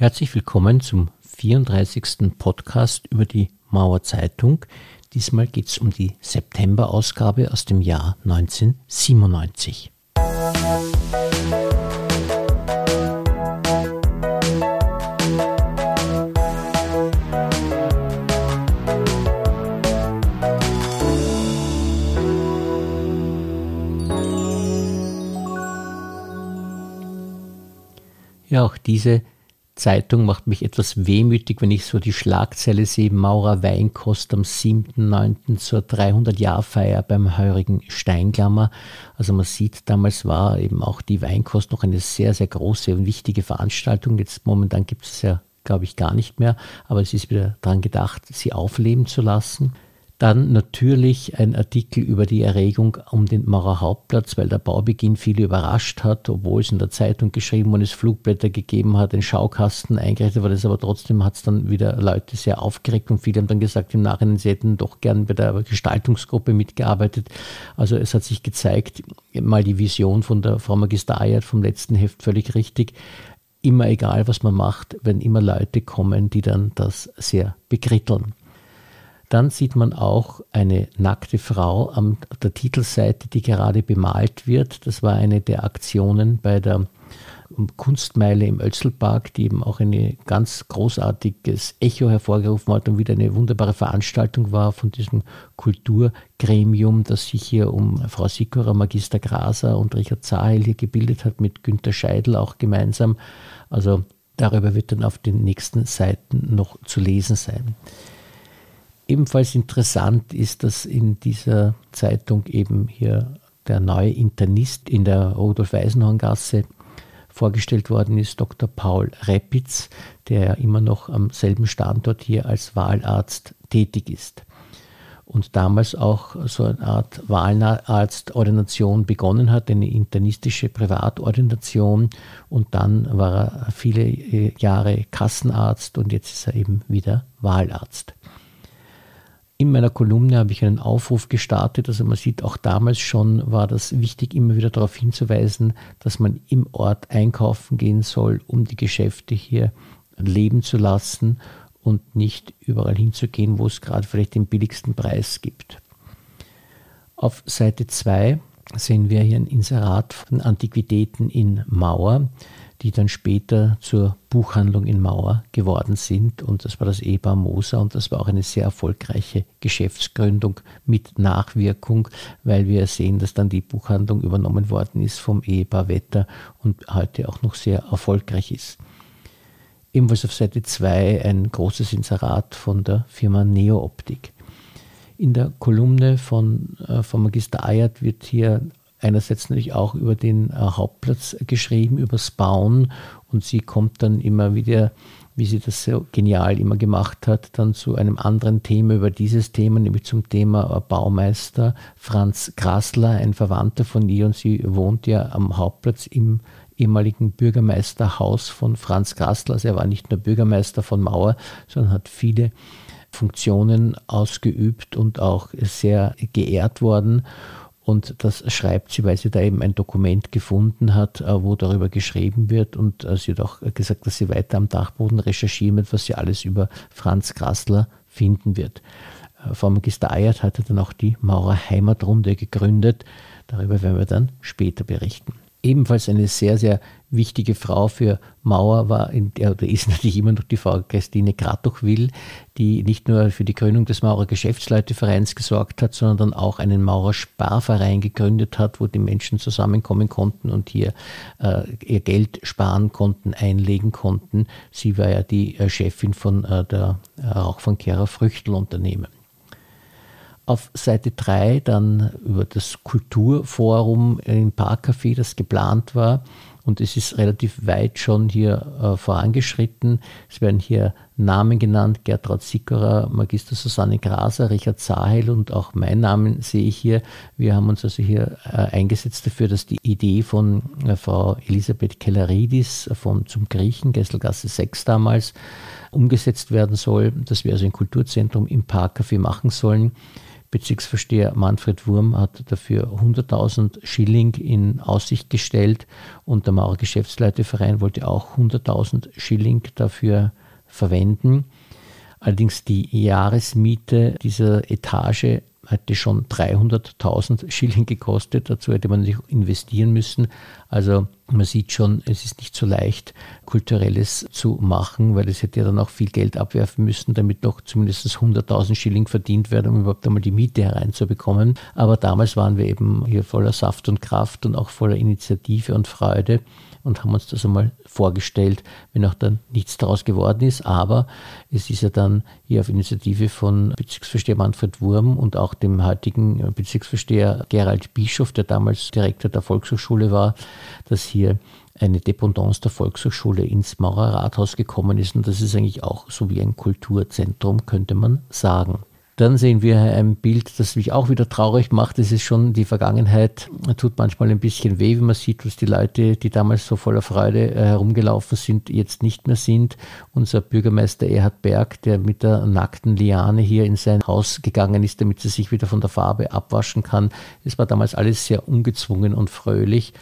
Herzlich willkommen zum 34. Podcast über die Mauer Zeitung. Diesmal geht es um die September-Ausgabe aus dem Jahr 1997. Ja, auch diese Zeitung macht mich etwas wehmütig, wenn ich so die Schlagzeile sehe: Maurer Weinkost am 7.9. zur 300-Jahr-Feier beim heurigen Steinglammer. Also man sieht, damals war eben auch die Weinkost noch eine sehr, sehr große und wichtige Veranstaltung. Jetzt momentan gibt es ja, glaube ich, gar nicht mehr, aber es ist wieder daran gedacht, sie aufleben zu lassen. Dann natürlich ein Artikel über die Erregung um den Maurer Hauptplatz, weil der Baubeginn viele überrascht hat, obwohl es in der Zeitung geschrieben und es Flugblätter gegeben hat, ein Schaukasten eingerichtet wurde, aber trotzdem hat es dann wieder Leute sehr aufgeregt und viele haben dann gesagt im Nachhinein, sie hätten doch gern bei der Gestaltungsgruppe mitgearbeitet. Also es hat sich gezeigt, mal die Vision von der Frau Magister Ayert vom letzten Heft völlig richtig. Immer egal, was man macht, wenn immer Leute kommen, die dann das sehr bekritteln. Dann sieht man auch eine nackte Frau auf der Titelseite, die gerade bemalt wird. Das war eine der Aktionen bei der Kunstmeile im Oelzelpark, die eben auch ein ganz großartiges Echo hervorgerufen hat und wieder eine wunderbare Veranstaltung war von diesem Kulturgremium, das sich hier um Frau Sikora, Magister Graser und Richard Zahel hier gebildet hat, mit Günter Scheidl auch gemeinsam. Also darüber wird dann auf den nächsten Seiten noch zu lesen sein. Ebenfalls interessant ist, dass in dieser Zeitung eben hier der neue Internist in der Rudolf-Eisenhorn-Gasse vorgestellt worden ist, Dr. Paul Reppitz, der immer noch am selben Standort hier als Wahlarzt tätig ist. Und damals auch so eine Art Wahlarztordination begonnen hat, eine internistische Privatordination. Und dann war er viele Jahre Kassenarzt und jetzt ist er eben wieder Wahlarzt. In meiner Kolumne habe ich einen Aufruf gestartet, also man sieht, auch damals schon war das wichtig, immer wieder darauf hinzuweisen, dass man im Ort einkaufen gehen soll, um die Geschäfte hier leben zu lassen und nicht überall hinzugehen, wo es gerade vielleicht den billigsten Preis gibt. Auf Seite 2 sehen wir hier ein Inserat von Antiquitäten in Mauer, die dann später zur Buchhandlung in Mauer geworden sind. Und das war das Ehepaar Moser und das war auch eine sehr erfolgreiche Geschäftsgründung mit Nachwirkung, weil wir sehen, dass dann die Buchhandlung übernommen worden ist vom Ehepaar Wetter und heute auch noch sehr erfolgreich ist. Ebenfalls auf Seite 2 ein großes Inserat von der Firma Neo Optik. In der Kolumne von Magister Ayert wird hier einerseits natürlich auch über den Hauptplatz geschrieben, über das Bauen, und sie kommt dann immer wieder, wie sie das so genial immer gemacht hat, dann zu einem anderen Thema über dieses Thema, nämlich zum Thema Baumeister Franz Grassler, ein Verwandter von ihr, und sie wohnt ja am Hauptplatz im ehemaligen Bürgermeisterhaus von Franz Grassler. Also er war nicht nur Bürgermeister von Mauer, sondern hat viele Funktionen ausgeübt und auch sehr geehrt worden. Und das schreibt sie, weil sie da eben ein Dokument gefunden hat, wo darüber geschrieben wird. Und sie hat auch gesagt, dass sie weiter am Dachboden recherchieren wird, was sie alles über Franz Grassler finden wird. Frau Magister Ayert hatte dann auch die Maurer Heimatrunde gegründet. Darüber werden wir dann später berichten. Ebenfalls eine sehr, sehr wichtige Frau für Mauer ist natürlich immer noch die Frau Christine Kratochwil, die nicht nur für die Gründung des Maurer Geschäftsleutevereins gesorgt hat, sondern dann auch einen Maurer Sparverein gegründet hat, wo die Menschen zusammenkommen konnten und hier ihr Geld sparen konnten, einlegen konnten. Sie war ja die Chefin von der Rauch von Kehrer Früchtel Unternehmen. Auf Seite 3 dann über das Kulturforum im Parkcafé, das geplant war. Und es ist relativ weit schon hier vorangeschritten. Es werden hier Namen genannt: Gertraud Sikora, Magister Susanne Graser, Richard Zahel und auch mein Namen sehe ich hier. Wir haben uns also hier eingesetzt dafür, dass die Idee von Frau Elisabeth Kelleridis zum Griechen, Gesselgasse 6 damals, umgesetzt werden soll, dass wir also ein Kulturzentrum im Parkcafé machen sollen. Bezirksvorsteher Manfred Wurm hat dafür 100.000 Schilling in Aussicht gestellt und der Maurer Geschäftsleute-Verein wollte auch 100.000 Schilling dafür verwenden. Allerdings die Jahresmiete dieser Etage hätte schon 300.000 Schilling gekostet. Dazu hätte man sich investieren müssen. Also man sieht schon, es ist nicht so leicht, Kulturelles zu machen, weil es hätte ja dann auch viel Geld abwerfen müssen, damit noch zumindest 100.000 Schilling verdient werden, um überhaupt einmal die Miete hereinzubekommen. Aber damals waren wir eben hier voller Saft und Kraft und auch voller Initiative und Freude und haben uns das einmal vorgestellt, wenn auch dann nichts daraus geworden ist. Aber es ist ja dann hier auf Initiative von Bezirksvorsteher Manfred Wurm und auch dem heutigen Bezirksvorsteher Gerald Bischof, der damals Direktor der Volkshochschule war, dass hier eine Dependance der Volkshochschule ins Maurer Rathaus gekommen ist. Und das ist eigentlich auch so wie ein Kulturzentrum, könnte man sagen. Dann sehen wir ein Bild, das mich auch wieder traurig macht. Das ist schon die Vergangenheit. Tut manchmal ein bisschen weh, wenn man sieht, was die Leute, die damals so voller Freude herumgelaufen sind, jetzt nicht mehr sind. Unser Bürgermeister Erhard Berg, der mit der nackten Liane hier in sein Haus gegangen ist, damit sie sich wieder von der Farbe abwaschen kann. Es war damals alles sehr ungezwungen und fröhlich.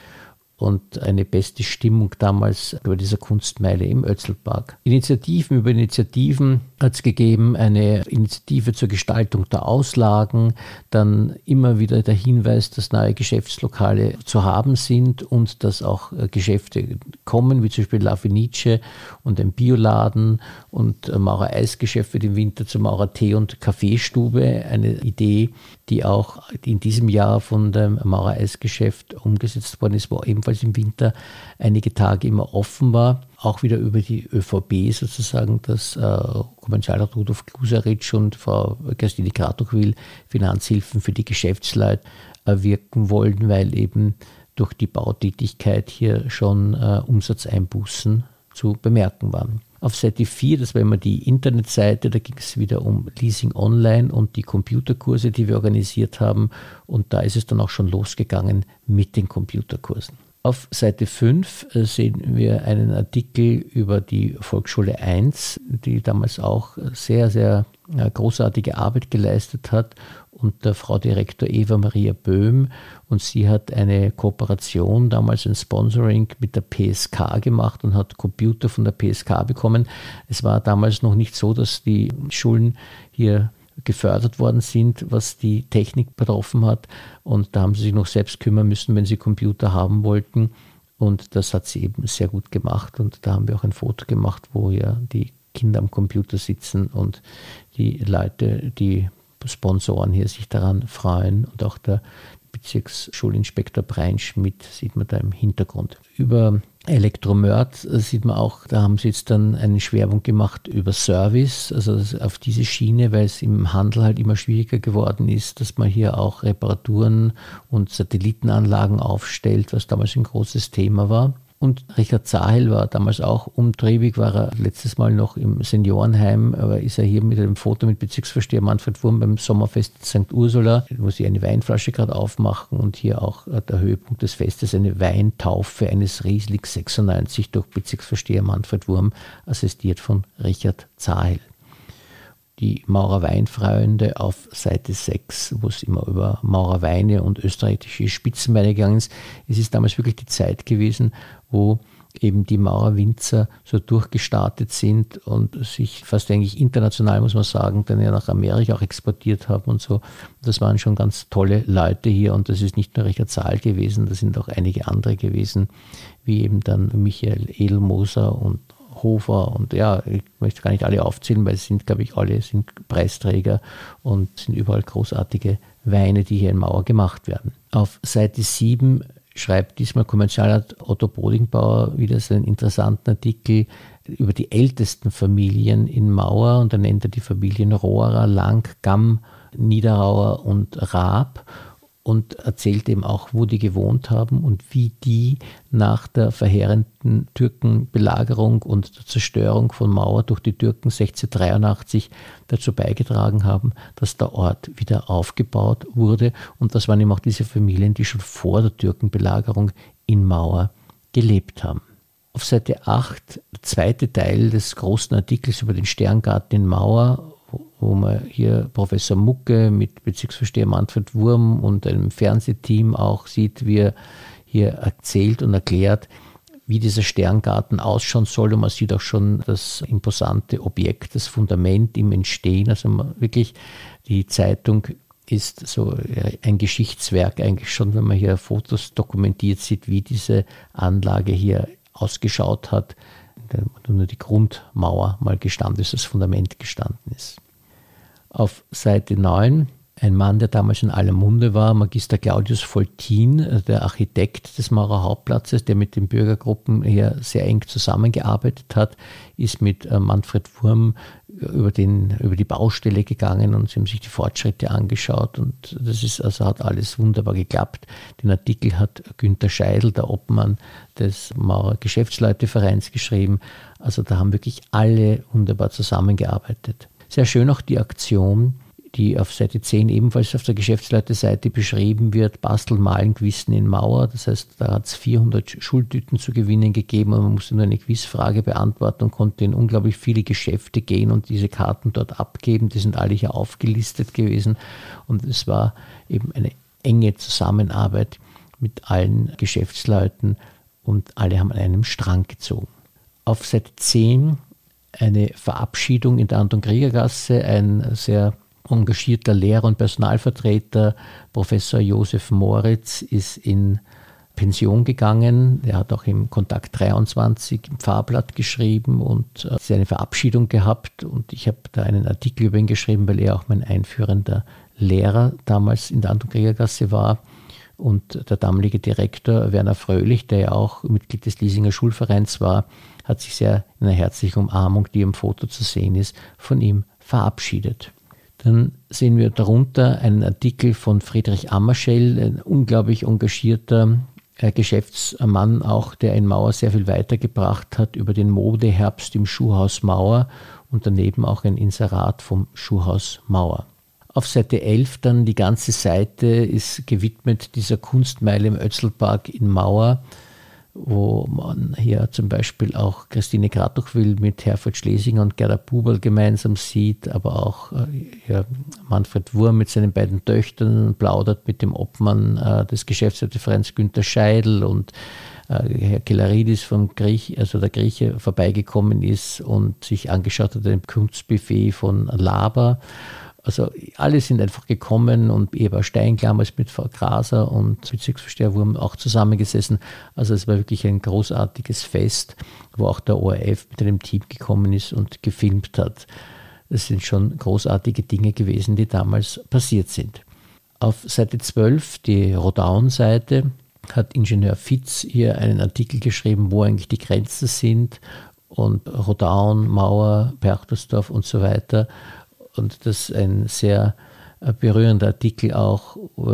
Und eine beste Stimmung damals über dieser Kunstmeile im Ötzlpark. Initiativen über Initiativen hat es gegeben, eine Initiative zur Gestaltung der Auslagen, dann immer wieder der Hinweis, dass neue Geschäftslokale zu haben sind und dass auch Geschäfte kommen, wie zum Beispiel La Fenice und ein Bioladen und Maurer Eisgeschäft für den Winter zur Maurer Tee- und Kaffeestube, eine Idee, die auch in diesem Jahr von dem Maurer Eisgeschäft umgesetzt worden ist, wo ebenfalls im Winter einige Tage immer offen war. Auch wieder über die ÖVP sozusagen, dass Kommerzialrat Rudolf Kluseritsch und Frau Gerstine Kratochwil Finanzhilfen für die Geschäftsleute erwirken wollen, weil eben durch die Bautätigkeit hier schon Umsatzeinbußen zu bemerken waren. Auf Seite 4, das war immer die Internetseite, da ging es wieder um Leasing Online und die Computerkurse, die wir organisiert haben. Und da ist es dann auch schon losgegangen mit den Computerkursen. Auf Seite 5 sehen wir einen Artikel über die Volksschule 1, die damals auch sehr, sehr großartige Arbeit geleistet hat, unter Frau Direktor Eva Maria Böhm. Und sie hat eine Kooperation, damals ein Sponsoring mit der PSK gemacht und hat Computer von der PSK bekommen. Es war damals noch nicht so, dass die Schulen hier gefördert worden sind, was die Technik betroffen hat. Und da haben sie sich noch selbst kümmern müssen, wenn sie Computer haben wollten. Und das hat sie eben sehr gut gemacht. Und da haben wir auch ein Foto gemacht, wo ja die Kinder am Computer sitzen und die Leute, die Sponsoren hier sich daran freuen. Und auch der Bezirksschulinspektor Breinschmidt sieht man da im Hintergrund. Über Elektromörd sieht man auch, da haben sie jetzt dann eine Schwerpunkt gemacht über Service, also auf diese Schiene, weil es im Handel halt immer schwieriger geworden ist, dass man hier auch Reparaturen und Satellitenanlagen aufstellt, was damals ein großes Thema war. Und Richard Zahel war damals auch umtriebig, war er letztes Mal noch im Seniorenheim, aber ist er hier mit einem Foto mit Bezirksvorsteher Manfred Wurm beim Sommerfest St. Ursula, wo sie eine Weinflasche gerade aufmachen und hier auch der Höhepunkt des Festes, eine Weintaufe eines Riesling 96 durch Bezirksvorsteher Manfred Wurm, assistiert von Richard Zahel. Die Maurer Weinfreunde auf Seite 6, wo es immer über Maurer Weine und österreichische Spitzenweine gegangen ist. Es ist damals wirklich die Zeit gewesen, wo eben die Maurer Winzer so durchgestartet sind und sich fast eigentlich international, muss man sagen, dann ja nach Amerika auch exportiert haben und so. Das waren schon ganz tolle Leute hier und das ist nicht nur Richard Zahl gewesen, das sind auch einige andere gewesen, wie eben dann Michael Edelmoser und Hofer und ja, ich möchte gar nicht alle aufzählen, weil es sind, glaube ich, alle sind Preisträger und sind überall großartige Weine, die hier in Mauer gemacht werden. Auf Seite 7 schreibt diesmal Kommerzialrat Otto Bodingbauer wieder so einen interessanten Artikel über die ältesten Familien in Mauer und dann nennt er die Familien Rohrer, Lang, Gamm, Niederauer und Raab und erzählt eben auch, wo die gewohnt haben und wie die nach der verheerenden Türkenbelagerung und der Zerstörung von Mauer durch die Türken 1683 dazu beigetragen haben, dass der Ort wieder aufgebaut wurde. Und das waren eben auch diese Familien, die schon vor der Türkenbelagerung in Mauer gelebt haben. Auf Seite 8, der zweite Teil des großen Artikels über den Sterngarten in Mauer, wo man hier Professor Mucke mit Bezirksvorsteher Manfred Wurm und einem Fernsehteam auch sieht, wie er hier erzählt und erklärt, wie dieser Sterngarten ausschauen soll. Und man sieht auch schon das imposante Objekt, das Fundament im Entstehen. Also wirklich, die Zeitung ist so ein Geschichtswerk eigentlich schon, wenn man hier Fotos dokumentiert sieht, wie diese Anlage hier ausgeschaut hat, nur die Grundmauer mal gestanden ist, das Fundament gestanden ist. Auf Seite 9 ein Mann, der damals in aller Munde war, Magister Claudius Foltin, der Architekt des Maurer Hauptplatzes, der mit den Bürgergruppen hier sehr eng zusammengearbeitet hat, ist mit Manfred Wurm über die Baustelle gegangen und sie haben sich die Fortschritte angeschaut und das ist, also hat alles wunderbar geklappt. Den Artikel hat Günther Scheidl, der Obmann des Maurer Geschäftsleutevereins, geschrieben. Also da haben wirklich alle wunderbar zusammengearbeitet. Sehr schön auch die Aktion, die auf Seite 10 ebenfalls auf der Geschäftsleiterseite beschrieben wird, Basteln, Malen, Quizzen in Mauer. Das heißt, da hat es 400 Schultüten zu gewinnen gegeben und man musste nur eine Quizfrage beantworten und konnte in unglaublich viele Geschäfte gehen und diese Karten dort abgeben. Die sind alle hier aufgelistet gewesen und es war eben eine enge Zusammenarbeit mit allen Geschäftsleuten und alle haben an einem Strang gezogen. Auf Seite 10 eine Verabschiedung in der Anton-Krieger-Gasse, ein sehr engagierter Lehrer und Personalvertreter, Professor Josef Moritz, ist in Pension gegangen. Er hat auch im Kontakt 23 im Pfarrblatt geschrieben und seine Verabschiedung gehabt. Und ich habe da einen Artikel über ihn geschrieben, weil er auch mein einführender Lehrer damals in der Anton-Krieger-Gasse war. Und der damalige Direktor Werner Fröhlich, der ja auch Mitglied des Liesinger Schulvereins war, hat sich sehr in einer herzlichen Umarmung, die im Foto zu sehen ist, von ihm verabschiedet. Dann sehen wir darunter einen Artikel von Friedrich Ammerschell, ein unglaublich engagierter Geschäftsmann auch, der in Mauer sehr viel weitergebracht hat über den Modeherbst im Schuhhaus Mauer und daneben auch ein Inserat vom Schuhhaus Mauer. Auf Seite 11 dann die ganze Seite ist gewidmet dieser Kunstmeile im Ötzlpark in Mauer, wo man hier zum Beispiel auch Christine Kratochwil mit Herfried Schlesinger und Gerda Buberl gemeinsam sieht, aber auch Manfred Wurm mit seinen beiden Töchtern plaudert mit dem Obmann des Geschäftsleitervereins Günther Scheidl und Herr Kelaridis vom der Grieche vorbeigekommen ist und sich angeschaut hat ein Kunstbuffet von Laber. Also alle sind einfach gekommen und Eva Steinklammer ist mit Frau Graser und Bezirksvorsteher Wurm auch zusammengesessen. Also es war wirklich ein großartiges Fest, wo auch der ORF mit einem Team gekommen ist und gefilmt hat. Das sind schon großartige Dinge gewesen, die damals passiert sind. Auf Seite 12, die Rodaun-Seite, hat Ingenieur Fitz hier einen Artikel geschrieben, wo eigentlich die Grenzen sind und Rodaun, Mauer, Berchtesdorf und so weiter. Und das ist ein sehr berührender Artikel auch.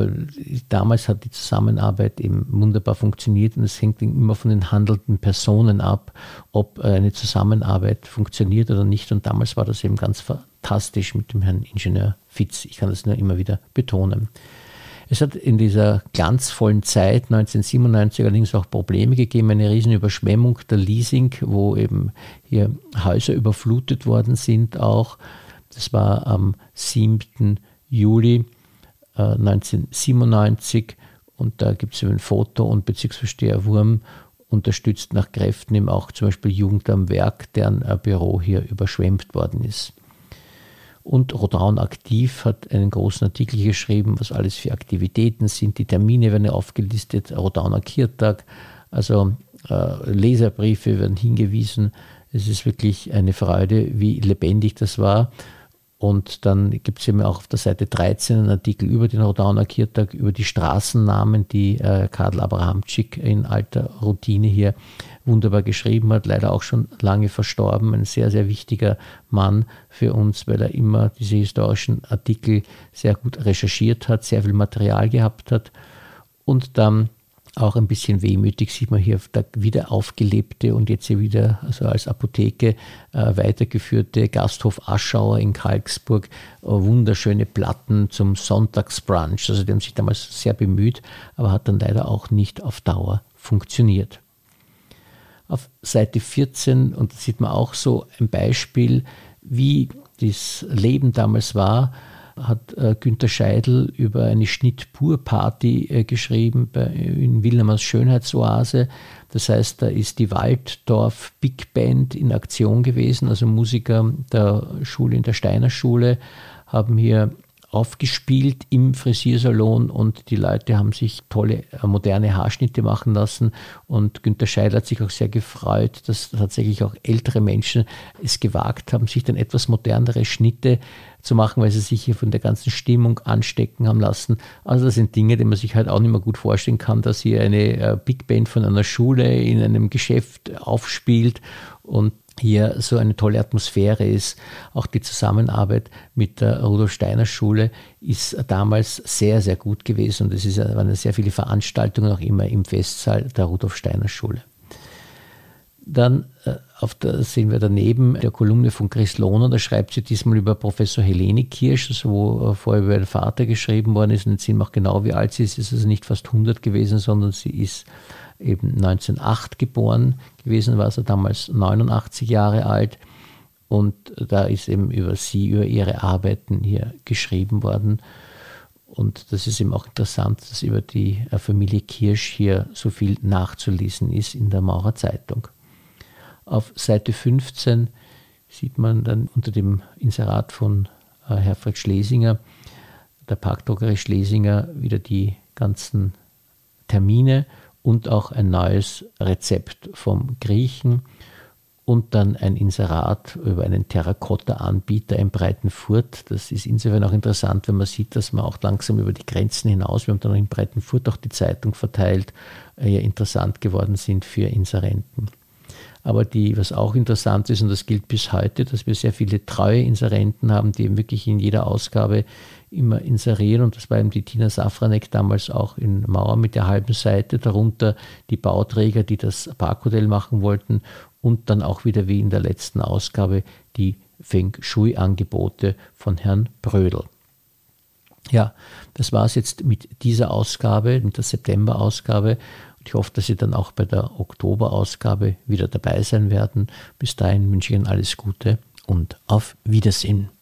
Damals hat die Zusammenarbeit eben wunderbar funktioniert und es hängt immer von den handelnden Personen ab, ob eine Zusammenarbeit funktioniert oder nicht. Und damals war das eben ganz fantastisch mit dem Herrn Ingenieur Fitz. Ich kann das nur immer wieder betonen. Es hat in dieser glanzvollen Zeit 1997 allerdings auch Probleme gegeben, eine riesen Überschwemmung der Liesing, wo eben hier Häuser überflutet worden sind auch. Das war am 7. Juli 1997 und da gibt es ein Foto und Bezirksvorsteher Wurm unterstützt nach Kräften eben auch zum Beispiel Jugend am Werk, deren Büro hier überschwemmt worden ist. Und Rodaun aktiv hat einen großen Artikel geschrieben, was alles für Aktivitäten sind. Die Termine werden aufgelistet, Rodauner Kirtag, also Leserbriefe werden hingewiesen. Es ist wirklich eine Freude, wie lebendig das war. Und dann gibt es eben auch auf der Seite 13 einen Artikel über den Rodauner Kirtag, über die Straßennamen, die Karl Abrahamczyk in alter Routine hier wunderbar geschrieben hat, leider auch schon lange verstorben, ein sehr, sehr wichtiger Mann für uns, weil er immer diese historischen Artikel sehr gut recherchiert hat, sehr viel Material gehabt hat und dann auch ein bisschen wehmütig sieht man hier der wieder aufgelebte und jetzt hier wieder also als Apotheke weitergeführte Gasthof Aschauer in Karlsburg. Wunderschöne Platten zum Sonntagsbrunch. Also die haben sich damals sehr bemüht, aber hat dann leider auch nicht auf Dauer funktioniert. Auf Seite 14, und da sieht man auch so ein Beispiel, Wie das Leben damals war, hat Günter Scheidl über eine Schnitt-Pur-Party geschrieben in Wilhelmers Schönheitsoase. Das heißt, da ist die Walddorf Big Band in Aktion gewesen, also Musiker der Schule, in der Steiner Schule, haben hier aufgespielt im Frisiersalon und die Leute haben sich tolle, moderne Haarschnitte machen lassen und Günter Scheidl hat sich auch sehr gefreut, dass tatsächlich auch ältere Menschen es gewagt haben, sich dann etwas modernere Schnitte zu machen, weil sie sich hier von der ganzen Stimmung anstecken haben lassen. Also das sind Dinge, die man sich halt auch nicht mehr gut vorstellen kann, dass hier eine Big Band von einer Schule in einem Geschäft aufspielt und hier so eine tolle Atmosphäre ist. Auch die Zusammenarbeit mit der Rudolf Steiner Schule ist damals sehr, sehr gut gewesen und es waren sehr viele Veranstaltungen auch immer im Festsaal der Rudolf Steiner Schule. Dann sehen wir daneben der Kolumne von Chris Lohner, da schreibt sie diesmal über Professor Helene Kirsch, also wo vorher über ihren Vater geschrieben worden ist und jetzt sehen wir auch genau, wie alt sie ist. Es ist also nicht fast 100 gewesen, sondern sie ist eben 1908 geboren gewesen, war sie damals 89 Jahre alt und da ist eben über sie, über ihre Arbeiten hier geschrieben worden und das ist eben auch interessant, dass über die Familie Kirsch hier so viel nachzulesen ist in der Maurer Zeitung. Auf Seite 15 sieht man dann unter dem Inserat von Herfried Schlesinger, der Parkdruckerei Schlesinger, wieder die ganzen Termine und auch ein neues Rezept vom Griechen und dann ein Inserat über einen Terrakotta-Anbieter in Breitenfurt. Das ist insofern auch interessant, wenn man sieht, dass man auch langsam über die Grenzen hinaus, wir haben dann in Breitenfurt auch die Zeitung verteilt, ja interessant geworden sind für Inserenten. Aber was auch interessant ist, und das gilt bis heute, dass wir sehr viele treue Inserenten haben, die eben wirklich in jeder Ausgabe immer inserieren. Und das war eben die Tina Safranek damals auch in Mauer mit der halben Seite, darunter die Bauträger, die das Parkhotel machen wollten und dann auch wieder wie in der letzten Ausgabe die Feng Shui-Angebote von Herrn Brödel. Ja, das war es jetzt mit dieser Ausgabe, mit der September-Ausgabe. Ich hoffe, dass Sie dann auch bei der Oktoberausgabe wieder dabei sein werden. Bis dahin wünsche ich Ihnen alles Gute und auf Wiedersehen.